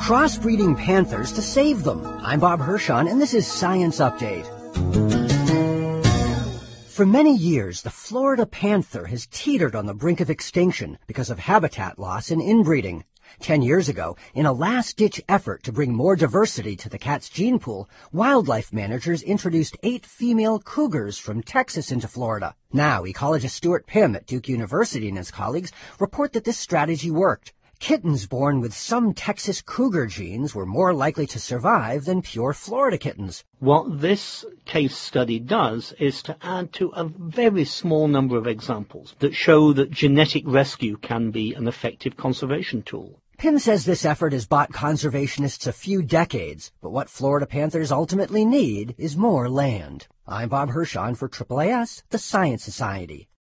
crossbreeding panthers to save them. I'm Bob Hirschon, and this is Science Update. For many years, the Florida panther has teetered on the brink of extinction because of habitat loss and inbreeding. 10 years ago, in a last-ditch effort to bring more diversity to the cat's gene pool, wildlife managers introduced 8 female cougars from Texas into Florida. Now, ecologist Stuart Pimm at Duke University and his colleagues report that this strategy worked. Kittens born with some Texas cougar genes were more likely to survive than pure Florida kittens. What this case study does is to add to a very small number of examples that show that genetic rescue can be an effective conservation tool. Pimm says this effort has bought conservationists a few decades, but what Florida panthers ultimately need is more land. I'm Bob Hirschon for AAAS, the Science Society.